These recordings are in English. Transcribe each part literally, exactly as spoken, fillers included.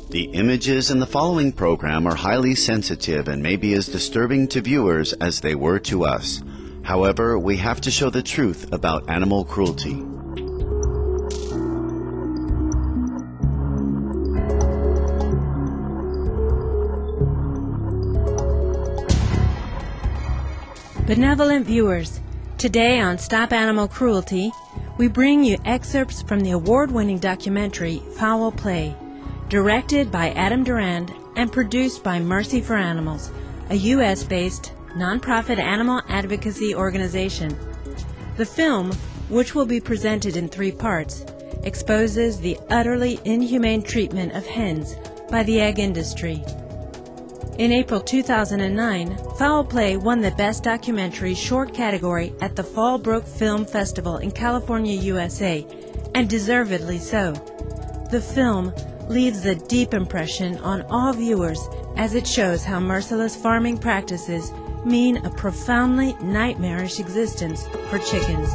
The images in the following program are highly sensitive and may be as disturbing to viewers as they were to us. However, we have to show the truth about animal cruelty. Benevolent viewers, today on Stop Animal Cruelty, we bring you excerpts from the award-winning documentary Foul Play, directed by Adam Durand and produced by Mercy for Animals, a U S based nonprofit animal advocacy organization. The film, which will be presented in three parts, exposes the utterly inhumane treatment of hens by the egg industry. In April two thousand nine, Foul Play won the Best Documentary Short category at the Fallbrook Film Festival in California, U S A, and deservedly so. The film leaves a deep impression on all viewers as it shows how merciless farming practices mean a profoundly nightmarish existence for chickens.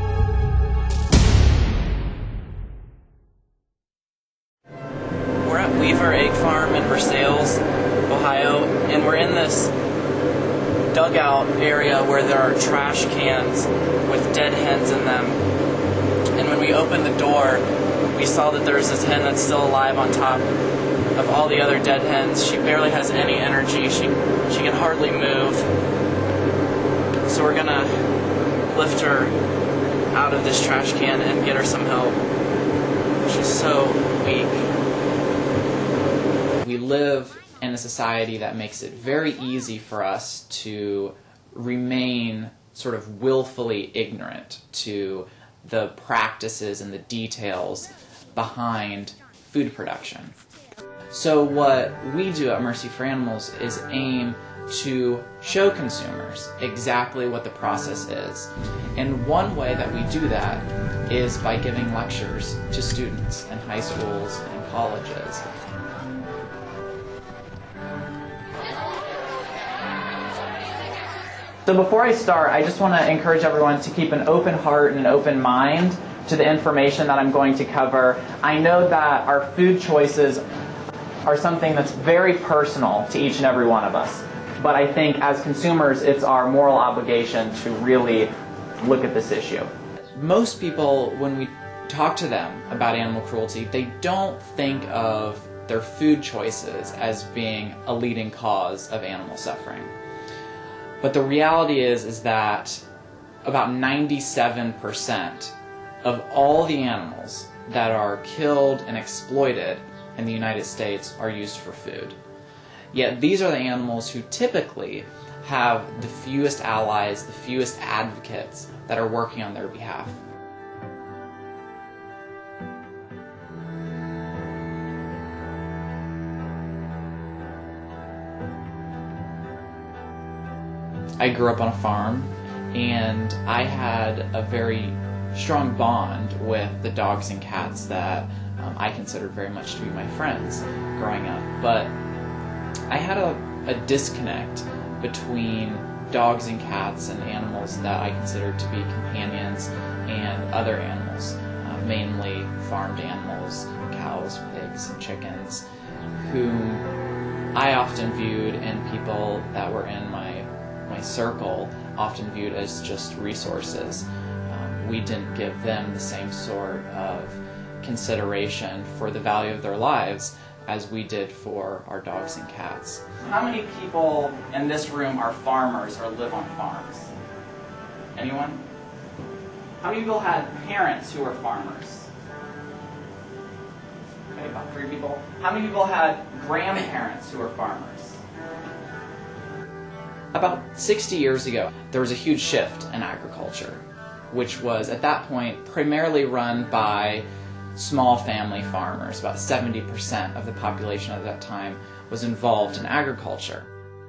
We're at Weaver Egg Farm in Versailles, Ohio, and we're in this dugout area where there are trash cans with dead hens in them. And when we opened the door, we saw that there was this hen that's still alive on top of all the other dead hens. She barely has any energy. She she can hardly move. So we're gonna lift her out of this trash can and get her some help. She's so weak. We live in a society that makes it very easy for us to remain sort of willfully ignorant to the practices and the details behind food production. So what we do at Mercy for Animals is aim to show consumers exactly what the process is. And one way that we do that is by giving lectures to students in high schools and colleges. So before I start, I just want to encourage everyone to keep an open heart and an open mind to the information that I'm going to cover. I know that our food choices are something that's very personal to each and every one of us. But I think as consumers, it's our moral obligation to really look at this issue. Most people, when we talk to them about animal cruelty, they don't think of their food choices as being a leading cause of animal suffering. But the reality is, is that about ninety-seven percent of all the animals that are killed and exploited in the United States are used for food. Yet these are the animals who typically have the fewest allies, the fewest advocates that are working on their behalf. I grew up on a farm, and I had a very strong bond with the dogs and cats that um, I considered very much to be my friends growing up. But I had a, a disconnect between dogs and cats and animals that I considered to be companions and other animals, uh, mainly farmed animals, cows, pigs, and chickens, whom I often viewed, and people that were in my my circle often viewed as just resources. Um, we didn't give them the same sort of consideration for the value of their lives as we did for our dogs and cats. How many people in this room are farmers or live on farms? Anyone? How many people had parents who were farmers? Okay, about three people. How many people had grandparents who were farmers? About sixty years ago, there was a huge shift in agriculture, which was at that point primarily run by small family farmers. About seventy percent of the population at that time was involved in agriculture.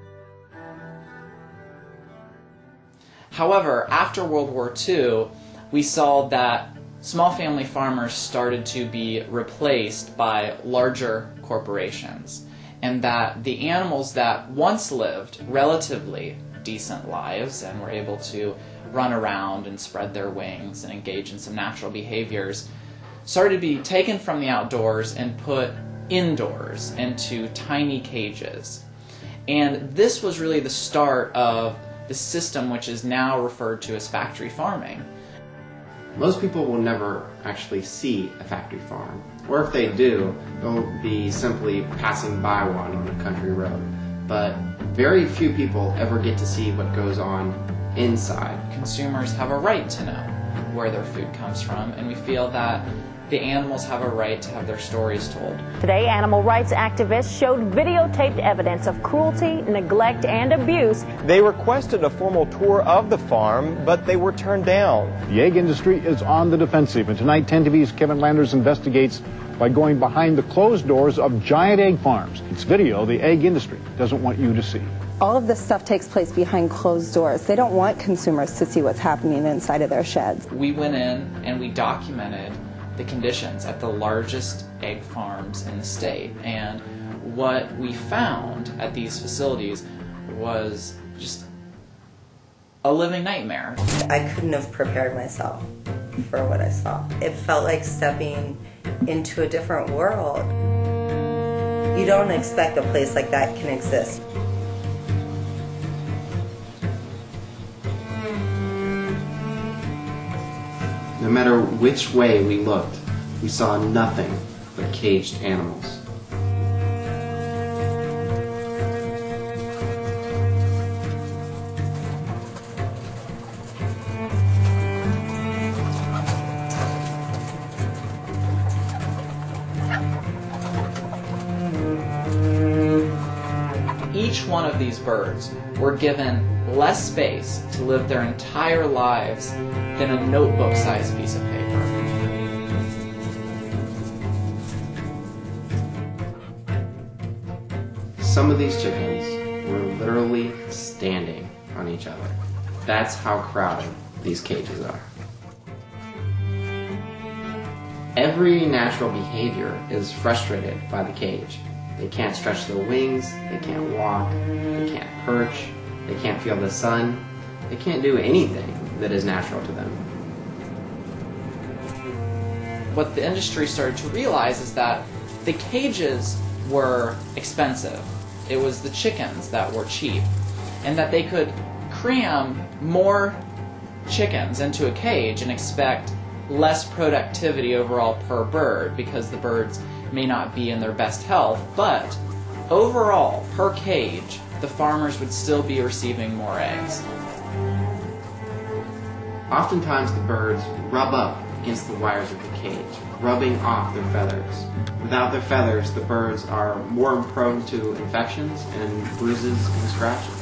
However, after World War Two, we saw that small family farmers started to be replaced by larger corporations, and that the animals that once lived relatively decent lives and were able to run around and spread their wings and engage in some natural behaviors started to be taken from the outdoors and put indoors into tiny cages. And this was really the start of the system which is now referred to as factory farming. Most people will never actually see a factory farm, or if they do, they'll be simply passing by one on a country road. But very few people ever get to see what goes on inside. Consumers have a right to know where their food comes from, and we feel that the animals have a right to have their stories told. Today, animal rights activists showed videotaped evidence of cruelty, neglect, and abuse. They requested a formal tour of the farm, but they were turned down. The egg industry is on the defensive, and tonight ten T V's Kevin Landers investigates by going behind the closed doors of giant egg farms. It's video the egg industry doesn't want you to see. All of this stuff takes place behind closed doors. They don't want consumers to see what's happening inside of their sheds. We went in and we documented the conditions at the largest egg farms in the state, and what we found at these facilities was just a living nightmare. I couldn't have prepared myself for what I saw. It felt like stepping into a different world. You don't expect a place like that can exist. No matter which way we looked, we saw nothing but caged animals. Each one of these birds were given less space to live their entire lives than a notebook-sized piece of paper. Some of these chickens were literally standing on each other. That's how crowded these cages are. Every natural behavior is frustrated by the cage. They can't stretch their wings, they can't walk, they can't perch, they can't feel the sun, they can't do anything that is natural to them. What the industry started to realize is that the cages were expensive. It was the chickens that were cheap, and that they could cram more chickens into a cage and expect less productivity overall per bird because the birds may not be in their best health, but overall, per cage, the farmers would still be receiving more eggs. Oftentimes the birds rub up against the wires of the cage, rubbing off their feathers. Without their feathers, the birds are more prone to infections and bruises and scratches.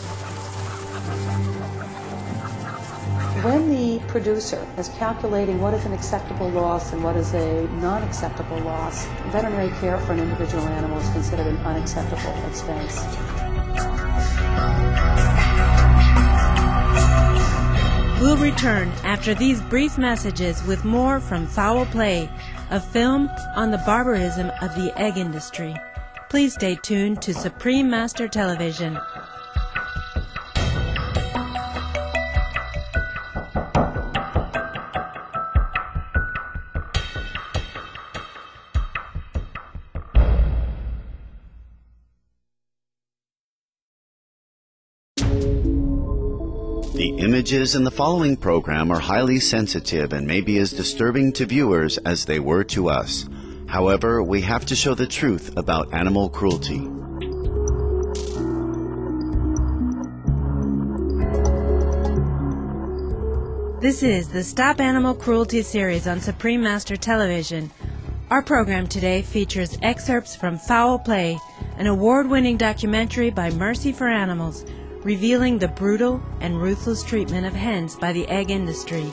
When the producer is calculating what is an acceptable loss and what is a non-acceptable loss, veterinary care for an individual animal is considered an unacceptable expense. We'll return after these brief messages with more from Foul Play, a film on the barbarism of the egg industry. Please stay tuned to Supreme Master Television. The images in the following program are highly sensitive and may be as disturbing to viewers as they were to us. However, we have to show the truth about animal cruelty. This is the Stop Animal Cruelty series on Supreme Master Television. Our program today features excerpts from Foul Play, an award-winning documentary by Mercy for Animals, revealing the brutal and ruthless treatment of hens by the egg industry.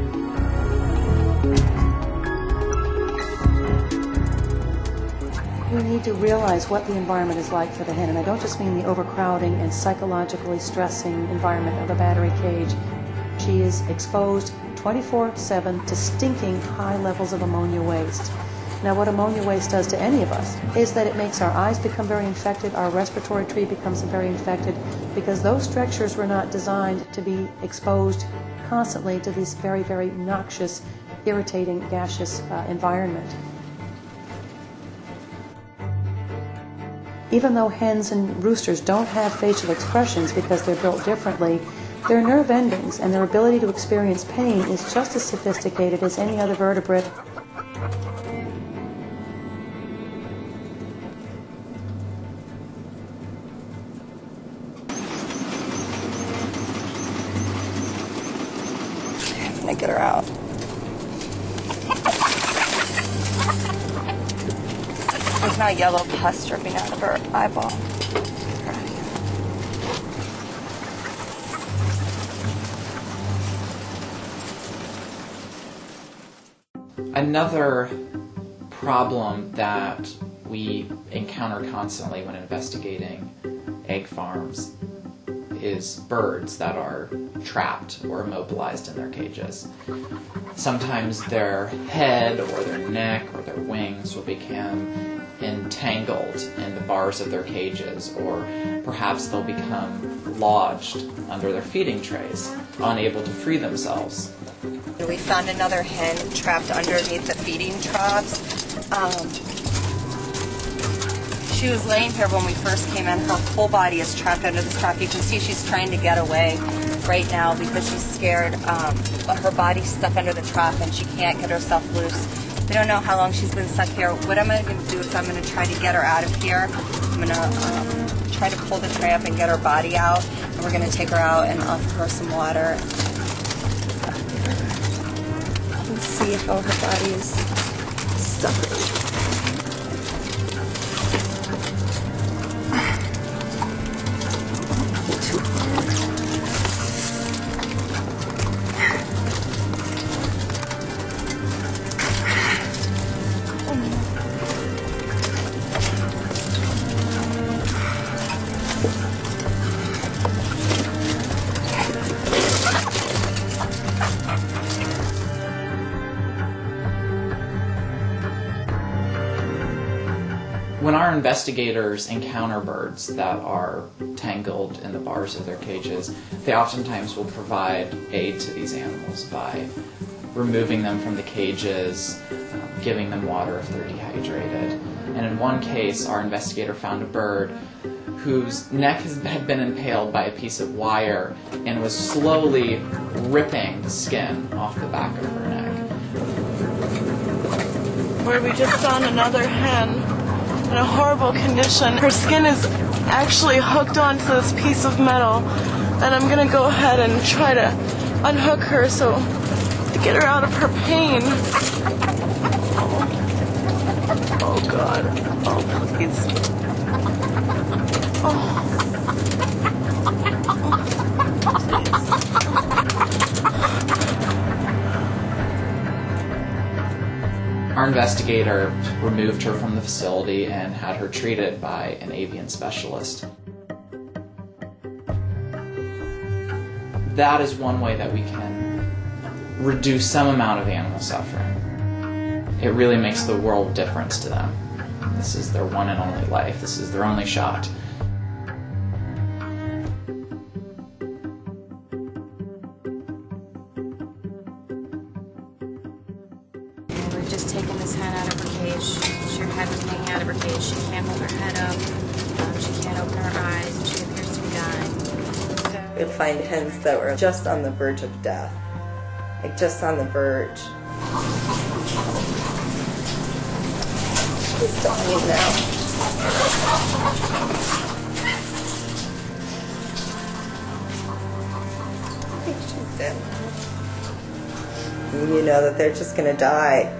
We need to realize what the environment is like for the hen, and I don't just mean the overcrowding and psychologically stressing environment of a battery cage. She is exposed twenty-four seven to stinking high levels of ammonia waste. Now, what ammonia waste does to any of us is that it makes our eyes become very infected, our respiratory tree becomes very infected, because those structures were not designed to be exposed constantly to this very, very noxious, irritating, gaseous uh, environment. Even though hens and roosters don't have facial expressions because they're built differently, their nerve endings and their ability to experience pain is just as sophisticated as any other vertebrate. I'm gonna get her out. There's not yellow pus dripping out of her eyeball. Another problem that we encounter constantly when investigating egg farms is birds that are trapped or immobilized in their cages. Sometimes their head or their neck or their wings will become entangled in the bars of their cages, or perhaps they'll become lodged under their feeding trays, unable to free themselves. We found another hen trapped underneath the feeding troughs. Um, she was laying here when we first came in. Her whole body is trapped under the trough. You can see she's trying to get away right now because she's scared. Um, but her body's stuck under the trough and she can't get herself loose. We don't know how long she's been stuck here. What I'm going to do is I'm going to try to get her out of here. I'm going to um, try to pull the tray up and get her body out. And we're going to take her out and offer her some water. See how her body is stuck. When our investigators encounter birds that are tangled in the bars of their cages, they oftentimes will provide aid to these animals by removing them from the cages, um, giving them water if they're dehydrated. And in one case, our investigator found a bird whose neck had been impaled by a piece of wire and was slowly ripping the skin off the back of her neck. Where we just found another hen in a horrible condition. Her skin is actually hooked onto this piece of metal, and I'm gonna go ahead and try to unhook her so to get her out of her pain. Oh, oh God. Oh, please. Oh. Our investigator removed her from the facility and had her treated by an avian specialist. That is one way that we can reduce some amount of animal suffering. It really makes the world of difference to them. This is their one and only life. This is their only shot. Just taking this hen out of her cage. Her head was hanging out of her cage. She can't hold her head up. Um, she can't open her eyes, and she appears to be dying. So You'll find hens that were just on the verge of death, like just on the verge. She's dying now. I think she's dead. And you know that they're just going to die.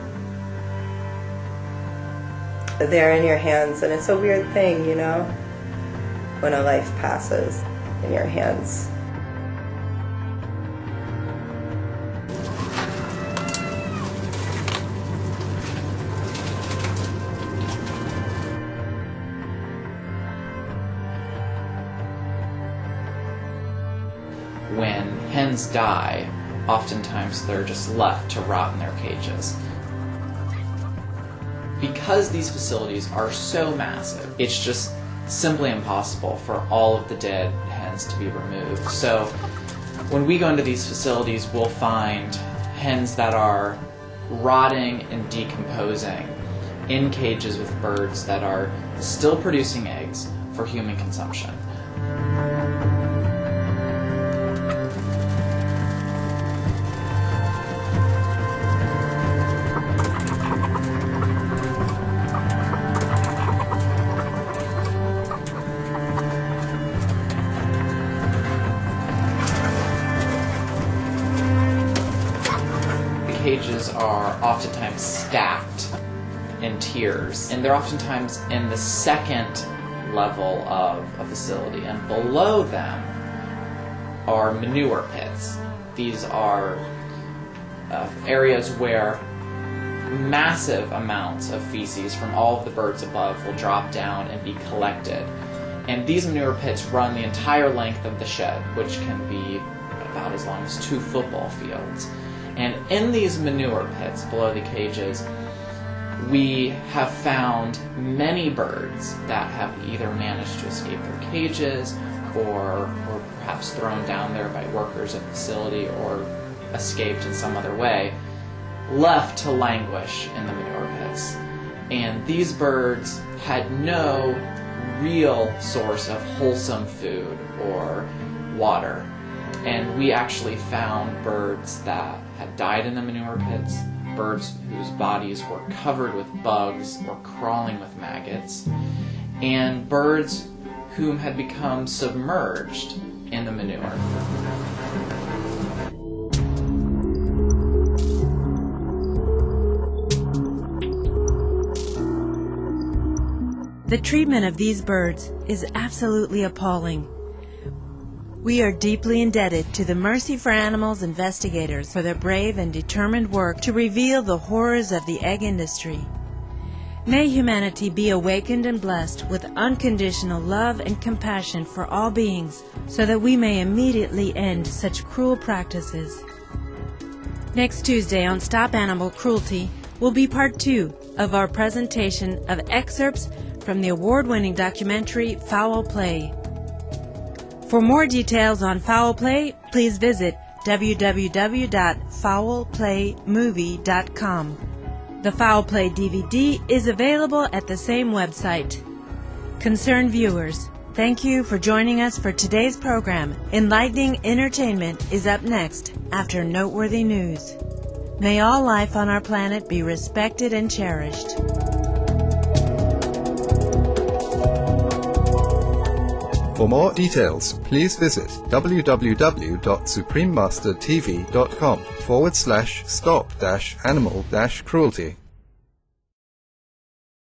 They're in your hands, and it's a weird thing, you know, when a life passes in your hands. When hens die, oftentimes they're just left to rot in their cages. Because these facilities are so massive, it's just simply impossible for all of the dead hens to be removed. So when we go into these facilities, we'll find hens that are rotting and decomposing, in cages with birds that are still producing eggs for human consumption. Cages are oftentimes stacked in tiers, and they're oftentimes in the second level of a facility, and below them are manure pits. These are uh, areas where massive amounts of feces from all of the birds above will drop down and be collected. And these manure pits run the entire length of the shed, which can be about as long as two football fields. And in these manure pits below the cages, we have found many birds that have either managed to escape their cages or were perhaps thrown down there by workers at the facility or escaped in some other way, left to languish in the manure pits. And these birds had no real source of wholesome food or water. And we actually found birds that had died in the manure pits, birds whose bodies were covered with bugs or crawling with maggots, and birds whom had become submerged in the manure. The treatment of these birds is absolutely appalling. We are deeply indebted to the Mercy for Animals investigators for their brave and determined work to reveal the horrors of the egg industry. May humanity be awakened and blessed with unconditional love and compassion for all beings, so that we may immediately end such cruel practices. Next Tuesday on Stop Animal Cruelty will be part two of our presentation of excerpts from the award-winning documentary Foul Play. For more details on Foul Play, please visit w w w dot foul play movie dot com. The Foul Play D V D is available at the same website. Concerned viewers, thank you for joining us for today's program. Enlightening entertainment is up next after noteworthy news. May all life on our planet be respected and cherished. For more details, please visit w w w dot supreme master t v dot com forward slash stop dash animal dash cruelty.